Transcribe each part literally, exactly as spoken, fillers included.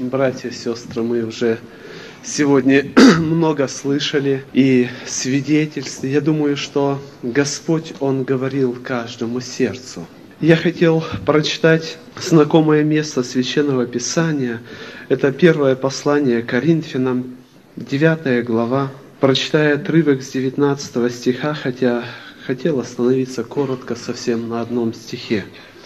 Братья и сестры, мы уже сегодня много слышали и свидетельств. Я думаю, что Господь, Он говорил каждому сердцу. Я хотел прочитать знакомое место Священного Писания. Это первое послание Коринфянам, девятая глава. Прочитаю отрывок с девятнадцатого стиха, хотя хотел остановиться коротко совсем на одном стихе.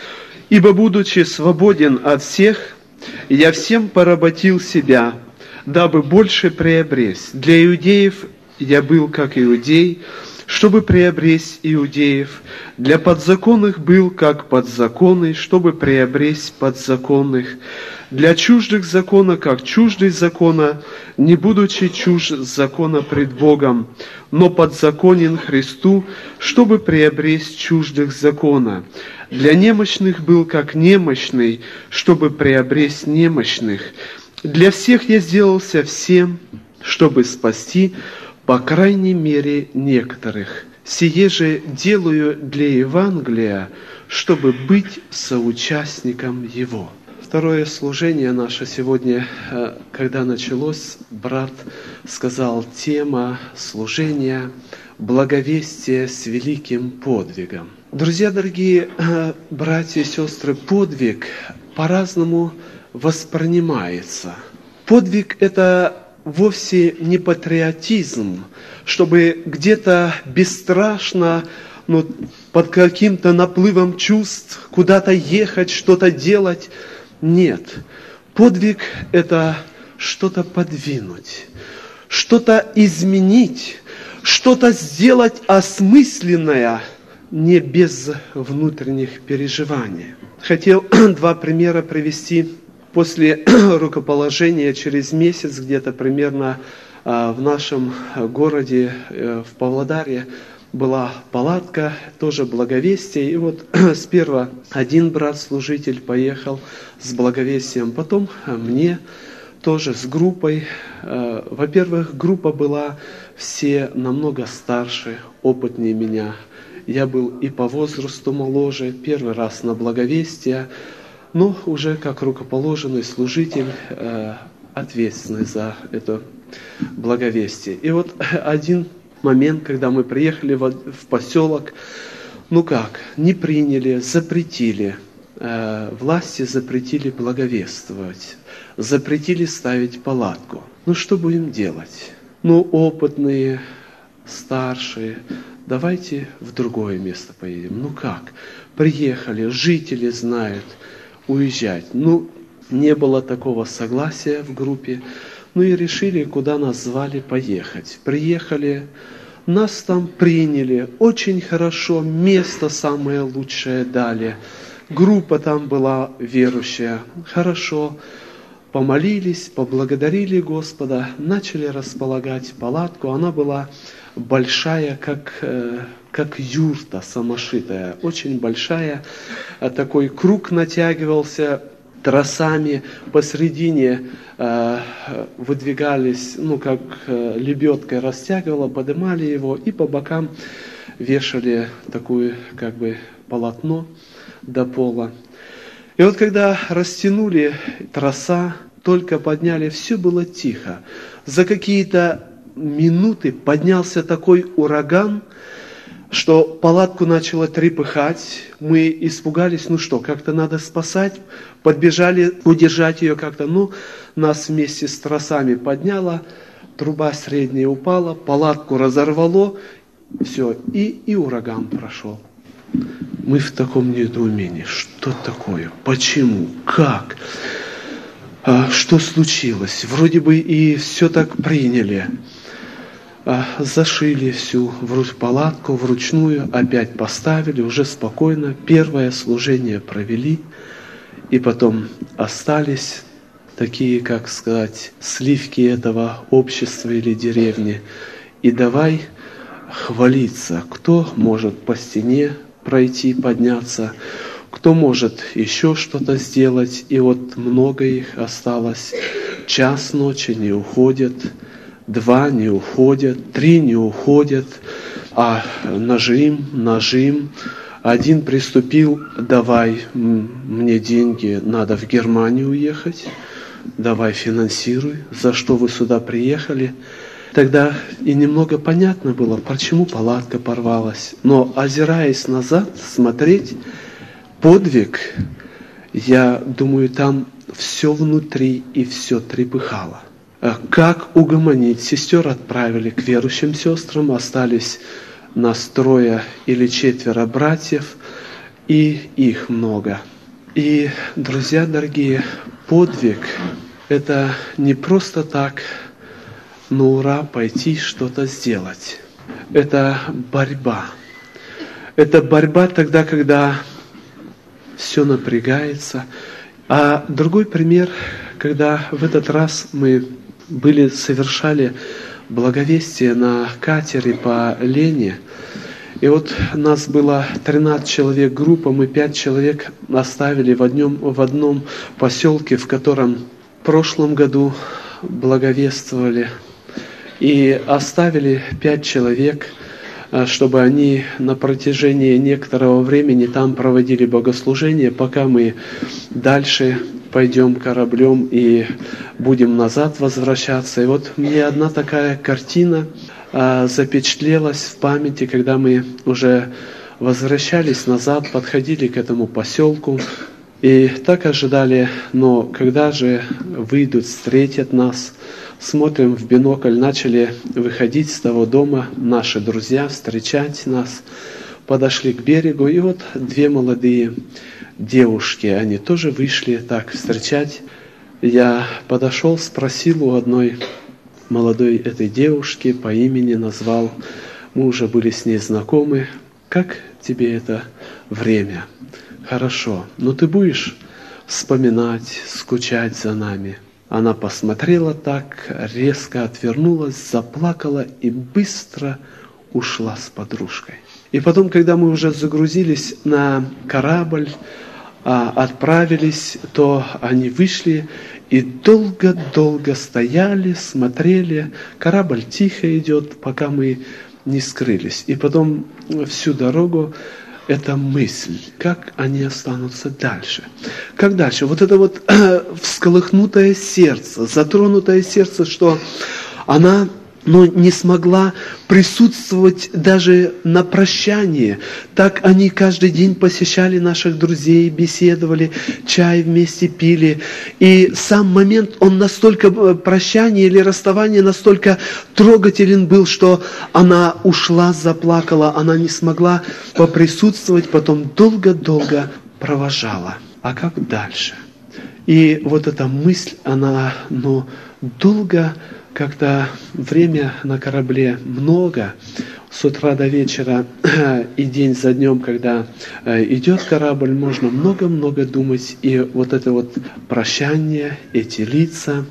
«Ибо, будучи свободен от всех, я всем поработил себя, дабы больше приобрести. Для иудеев я был как иудей, чтобы приобрести иудеев. Для подзаконных был как подзаконный, чтобы приобрести подзаконных. Для чуждых закона, как чуждый закона, не будучи чужд закона пред Богом, но подзаконен Христу, чтобы приобрести чуждых закона. Для немощных был как немощный, чтобы приобрести немощных. Для всех я сделался всем, чтобы спасти, по крайней мере, некоторых. Сие же делаю для Евангелия, чтобы быть соучастником его». Второе служение наше сегодня, когда началось, брат сказал, тема служения «Благовестие с великим подвигом». Друзья дорогие, братья и сестры, подвиг по-разному воспринимается. Подвиг – это вовсе не патриотизм, чтобы где-то бесстрашно, ну, под каким-то наплывом чувств куда-то ехать, что-то делать. Нет. Подвиг – это что-то подвинуть, что-то изменить, что-то сделать осмысленное, не без внутренних переживаний. Хотел два примера привести. После рукоположения через месяц, где-то примерно в нашем городе, в Павлодаре, была палатка, тоже благовестие. И вот сперва один брат-служитель поехал с благовестием, потом мне тоже с группой. Во-первых, группа была все намного старше, опытнее меня. Я был и по возрасту моложе, первый раз на благовестие, но уже как рукоположенный служитель, ответственный за это благовестие. И вот один момент, когда мы приехали в поселок, ну как, не приняли, запретили, власти запретили благовествовать, запретили ставить палатку. Ну что будем делать? Ну, опытные, старшие, давайте в другое место поедем. Ну как? Приехали, жители знают, уезжать. Ну, не было такого согласия в группе. Ну и решили, куда нас звали, поехать. Приехали, нас там приняли, очень хорошо, место самое лучшее дали. Группа там была верующая, хорошо. Помолились, поблагодарили Господа, начали располагать палатку. Она была большая, как, как юрта самошитая, очень большая. Такой круг натягивался тросами, посредине э, выдвигались, ну как э, лебедкой растягивало, поднимали его и по бокам вешали такое как бы полотно до пола. И вот когда растянули троса, только подняли, все было тихо. За какие-то минуты поднялся такой ураган, что палатку начало трепыхать. Мы испугались, ну что, как-то надо спасать. Подбежали удержать ее как-то. Ну, нас вместе с тросами подняло, труба средняя упала, палатку разорвало, все, и, и ураган прошел. Мы в таком недоумении. Что такое? Почему? Как? А, что случилось? Вроде бы и все так приняли. Зашили всю палатку вручную, опять поставили, уже спокойно. Первое служение провели, и потом остались такие, как сказать, сливки этого общества или деревни. И давай хвалиться, кто может по стене пройти, подняться, кто может еще что-то сделать. И вот много их осталось. Час ночи не уходят. Два не уходят, три не уходят, а нажим, нажим. Один приступил, давай мне деньги, надо в Германию уехать. давай финансируй, за что вы сюда приехали. Тогда и немного понятно было, почему палатка порвалась. Но озираясь назад, смотреть подвиг, я думаю, там все внутри и все трепыхало. Как угомонить? Сестер отправили к верующим сестрам, остались нас трое или четверо братьев, и их много. И, друзья дорогие, подвиг – это не просто так на ура пойти что-то сделать. Это борьба. Это борьба тогда, когда все напрягается. А другой пример, когда в этот раз мы были, совершали благовестие на катере по Лене. И вот нас было тринадцать человек группа, мы пять человек оставили в одном, в одном поселке, в котором в прошлом году благовествовали. И оставили пять человек, чтобы они на протяжении некоторого времени там проводили богослужение, пока мы дальше пойдем кораблем и будем назад возвращаться. И вот мне одна такая картина а, запечатлелась в памяти, когда мы уже возвращались назад, подходили к этому поселку и так ожидали, но когда же выйдут, встретят нас, смотрим в бинокль, начали выходить с того дома наши друзья, встречать нас, подошли к берегу, и вот две молодые девушки, они тоже вышли так встречать. Я подошел, спросил у одной молодой этой девушки, по имени назвал, мы уже были с ней знакомы, как тебе это время? Хорошо, но ты будешь вспоминать, скучать за нами? Она посмотрела так, резко отвернулась, заплакала и быстро ушла с подружкой. И потом, когда мы уже загрузились на корабль, отправились, то они вышли и долго-долго стояли, смотрели. Корабль тихо идет, пока мы не скрылись. И потом всю дорогу эта мысль, как они останутся дальше. Как дальше? Вот это вот всколыхнутое сердце, затронутое сердце, что она но не смогла присутствовать даже на прощании. Так они каждый день посещали наших друзей, беседовали, чай вместе пили. И сам момент, он настолько, прощание или расставание настолько трогателен был, что она ушла, заплакала, она не смогла поприсутствовать, потом долго-долго провожала. А как дальше? И вот эта мысль, она, ну, долго как-то время на корабле много, с утра до вечера и день за днем, когда идет корабль, можно много-много думать. И вот это вот прощание, эти лица.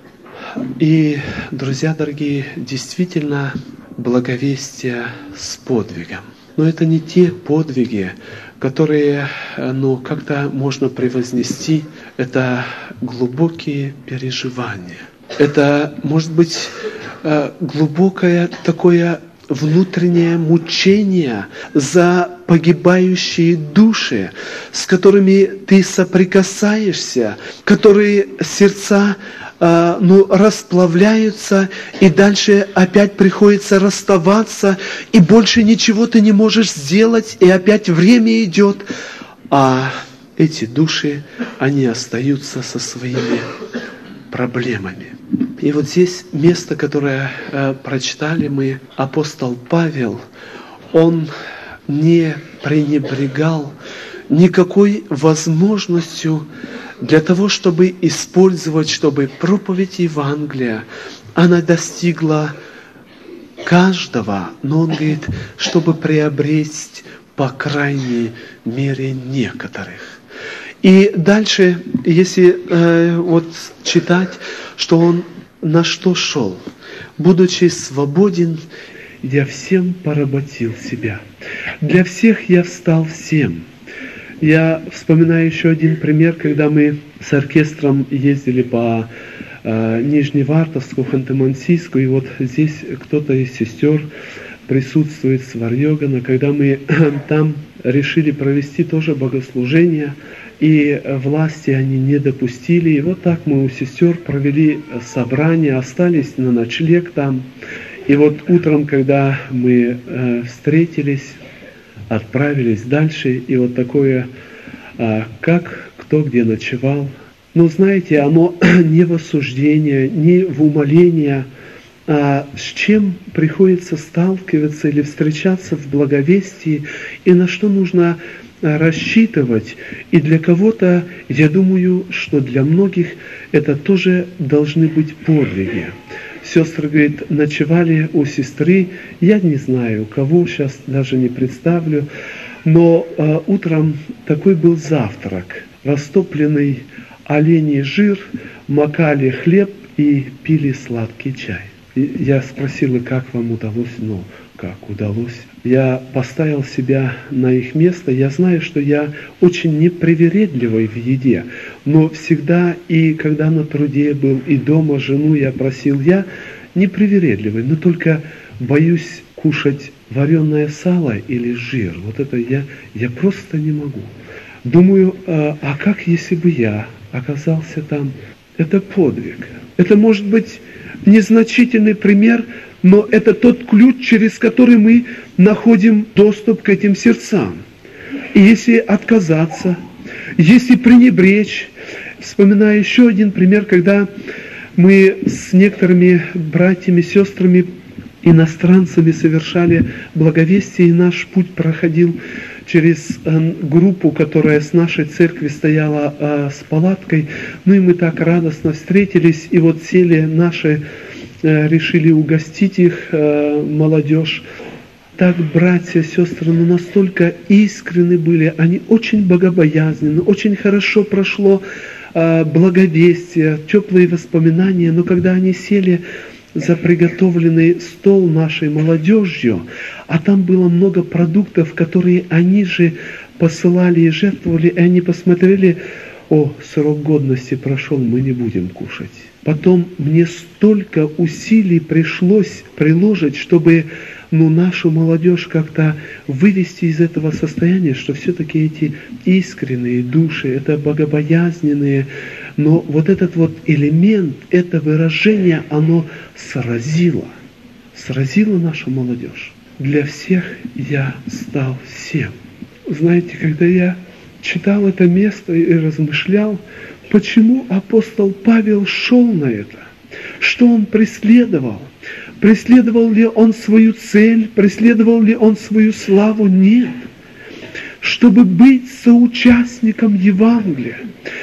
И, друзья дорогие, действительно благовестие с подвигом. Но это не те подвиги, которые, ну, как-то можно превознести. Это глубокие переживания. Это, может быть, глубокое такое внутреннее мучение за погибающие души, с которыми ты соприкасаешься, которые сердца ну, расплавляются, и дальше опять приходится расставаться, и больше ничего ты не можешь сделать, и опять время идет, а эти души, они остаются со своими проблемами. И вот здесь место, которое э, прочитали мы, апостол Павел, он не пренебрегал никакой возможностью для того, чтобы использовать, чтобы проповедь Евангелия, она достигла каждого, но он говорит, чтобы приобрести, по крайней мере, некоторых. И дальше, если э, вот читать, что он на что шел, будучи свободен, я всем поработил себя. Для всех я встал всем. Я вспоминаю еще один пример, когда мы с оркестром ездили по э, Нижневартовску, Ханты-Мансийску, и вот здесь кто-то из сестер присутствует с Варьёгана, когда мы там решили провести тоже богослужение. и власти они не допустили. И вот так мы у сестер провели собрание, остались на ночлег там. И вот утром, когда мы э, встретились, отправились дальше, и вот такое, э, как кто где ночевал. Но знаете, оно не в осуждение, не в умоление, а с чем приходится сталкиваться или встречаться в благовестии, и на что нужно рассчитывать. И для кого-то, я думаю, что для многих это тоже должны быть подвиги. Сестры, говорит, ночевали у сестры, я не знаю, у кого, сейчас даже не представлю, но э, утром такой был завтрак, растопленный оленей жир, макали хлеб и пили сладкий чай. И я спросила, как вам удалось? Ну, как удалось? Я поставил себя на их место. Я знаю, что я очень непривередливый в еде, но всегда, и когда на труде был, и дома жену я просил, я непривередливый, но только боюсь кушать вареное сало или жир. Вот это я, я просто не могу. Думаю, а, а как если бы я оказался там? Это подвиг. Это может быть незначительный пример, но это тот ключ, через который мы находим доступ к этим сердцам. И если отказаться, если пренебречь, вспоминаю еще один пример, когда мы с некоторыми братьями, сестрами, иностранцами совершали благовестие, и наш путь проходил через группу, которая с нашей церкви стояла э, с палаткой. Ну и мы так радостно встретились, и вот сели наши, э, решили угостить их, э, молодежь. Так братья, сестры, ну настолько искренны были, они очень богобоязненны, очень хорошо прошло э, благовестие, теплые воспоминания, но когда они сели за приготовленный стол нашей молодежью, а там было много продуктов, которые они же посылали и жертвовали, и они посмотрели, о, срок годности прошел, мы не будем кушать. Потом мне столько усилий пришлось приложить, чтобы ну, нашу молодежь как-то вывести из этого состояния, что все-таки эти искренние души, это богобоязненные, но вот этот вот элемент, это выражение, оно сразило, сразило нашу молодежь. Для всех я стал всем. Знаете, когда я читал это место и размышлял, почему апостол Павел шел на это, что он преследовал, преследовал ли он свою цель, преследовал ли он свою славу? Нет. Чтобы быть соучастником Евангелия,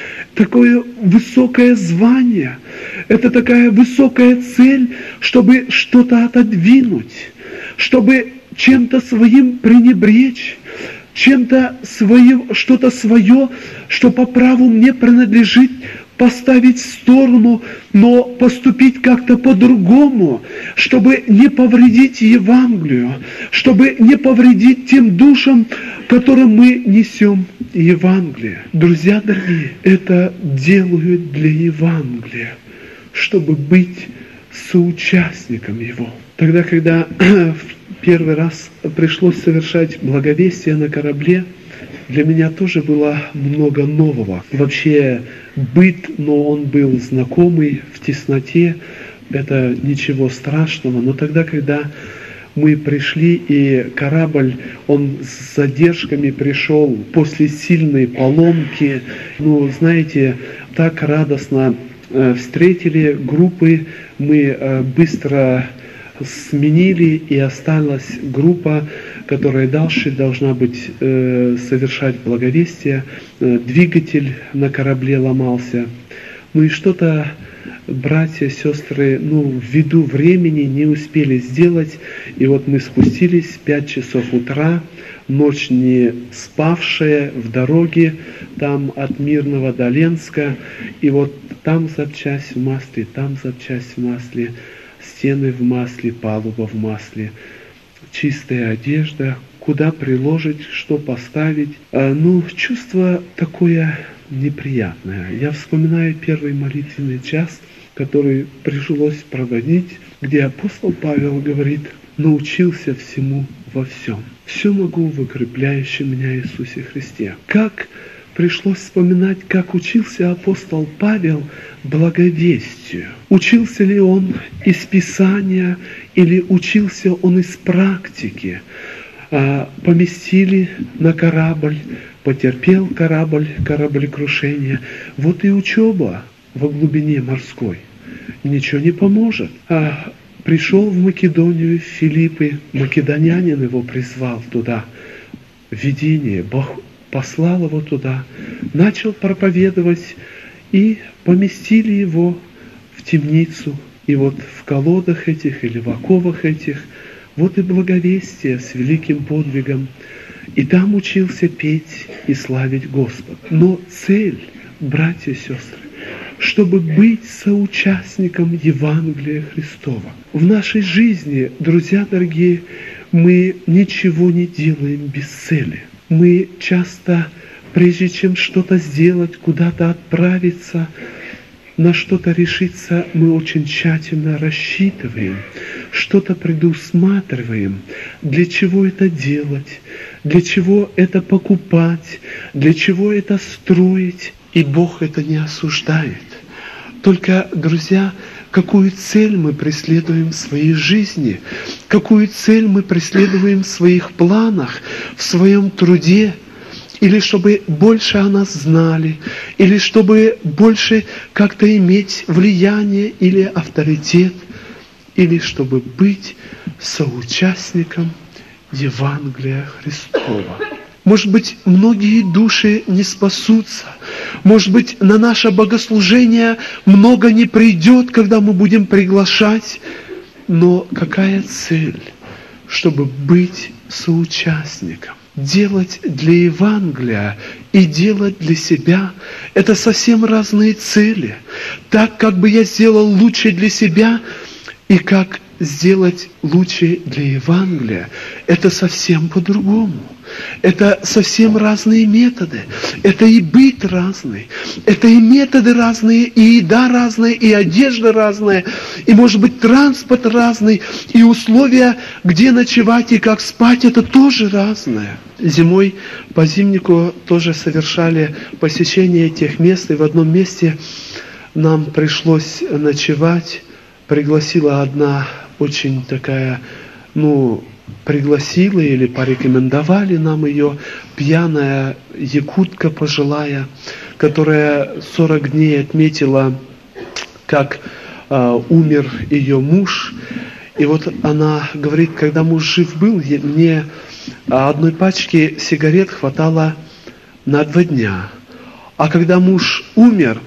такое высокое звание, это такая высокая цель, чтобы что-то отодвинуть, чтобы чем-то своим пренебречь, чем-то своим, что-то свое, что по праву мне принадлежит, поставить в сторону, но поступить как-то по-другому, чтобы не повредить Евангелию, чтобы не повредить тем душам, которым мы несем Евангелие. Друзья дорогие, это делают для Евангелия, чтобы быть соучастником его. Тогда, когда в первый раз пришлось совершать благовестие на корабле, для меня тоже было много нового. Вообще быт, но он был знакомый в тесноте, это ничего страшного. Но тогда, когда мы пришли, и корабль, он с задержками пришел после сильной поломки, ну, знаете, так радостно э, встретили группы, мы э, быстро сменили, и осталась группа, которая дальше должна быть э, совершать благовестие. Э, двигатель на корабле ломался. Ну и что-то братья, сестры, ну, ввиду времени не успели сделать. И вот мы спустились в пять часов утра, ночь не спавшая, в дороге, там от Мирного до Ленска. И вот там запчасть в масле, там запчасть в масле, стены в масле, палуба в масле, чистая одежда, куда приложить, что поставить. А, ну, чувство такое неприятное. Я вспоминаю первый молитвенный час, который пришлось проводить, где апостол Павел говорит: научился всему во всем. Все могу в укрепляющем меня Иисусе Христе. Как пришлось вспоминать, как учился апостол Павел благовестию. Учился ли он из Писания или учился он из практики? Поместили на корабль, потерпел корабль, кораблекрушение. Вот и учеба во глубине морской. Ничего не поможет. А пришел в Македонию, в Филиппы, македонянин его призвал туда. Видение, Бог послал его туда, начал проповедовать, и поместили его в темницу. И вот в колодах этих или в оковах этих, вот и благовестие с великим подвигом. И там учился петь и славить Господа. Но цель, братья и сестры, чтобы быть соучастником Евангелия Христова. В нашей жизни, друзья дорогие, мы ничего не делаем без цели. Мы часто, прежде чем что-то сделать, куда-то отправиться, на что-то решиться, мы очень тщательно рассчитываем, что-то предусматриваем, для чего это делать, для чего это покупать, для чего это строить. И Бог это не осуждает. Только, друзья, какую цель мы преследуем в своей жизни, какую цель мы преследуем в своих планах, в своем труде, или чтобы больше о нас знали, или чтобы больше как-то иметь влияние или авторитет, или чтобы быть соучастником Евангелия Христова. Может быть, многие души не спасутся. Может быть, на наше богослужение много не придет, когда мы будем приглашать. Но какая цель? Чтобы быть соучастником. Делать для Евангелия и делать для себя – это совсем разные цели. Так, как бы я сделал лучше для себя, и как сделать лучше для Евангелия – это совсем по-другому. Это совсем разные методы. Это и быт разный. Это и методы разные, и еда разная, и одежда разная, и, может быть, транспорт разный, и условия, где ночевать и как спать, это тоже разное. Зимой по зимнику тоже совершали посещение тех мест, и в одном месте нам пришлось ночевать. Пригласила одна очень такая, ну, пригласила или порекомендовали нам ее пьяная якутка пожилая, которая сорок дней отметила, как э, умер ее муж. И вот она говорит, когда муж жив был, мне одной пачки сигарет хватало на два дня. А когда муж умер,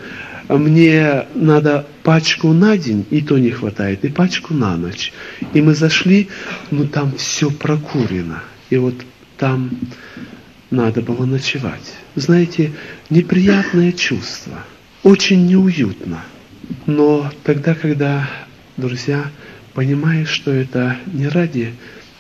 мне надо пачку на день, и то не хватает, и пачку на ночь. И мы зашли, ну там все прокурено. И вот там надо было ночевать. Знаете, неприятное чувство, очень неуютно. Но тогда, когда, друзья, понимаешь, что это не ради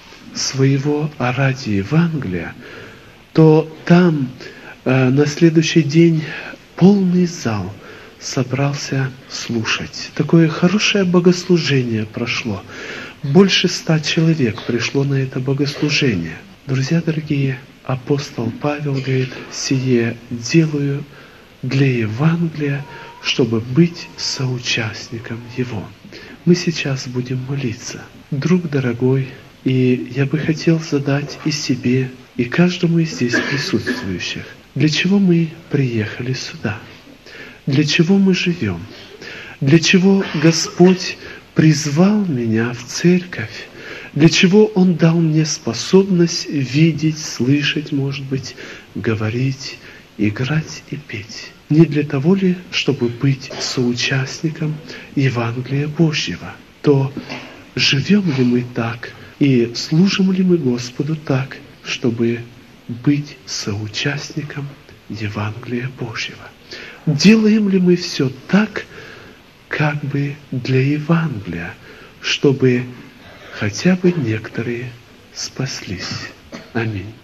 своего, а ради Евангелия, то там э, на следующий день полный зал собрался слушать. Такое хорошее богослужение прошло. Больше ста человек пришло на это богослужение. Друзья дорогие, апостол Павел говорит, «Сие делаю для Евангелия, чтобы быть соучастником его». Мы сейчас будем молиться. Друг дорогой, и я бы хотел задать и себе, и каждому из здесь присутствующих, для чего мы приехали сюда? Для чего мы живем? Для чего Господь призвал меня в церковь? Для чего Он дал мне способность видеть, слышать, может быть, говорить, играть и петь? Не для того ли, чтобы быть соучастником Евангелия Божьего? То живем ли мы так и служим ли мы Господу так, чтобы быть соучастником Евангелия Божьего? Делаем ли мы все так, как бы для Евангелия, чтобы хотя бы некоторые спаслись? Аминь.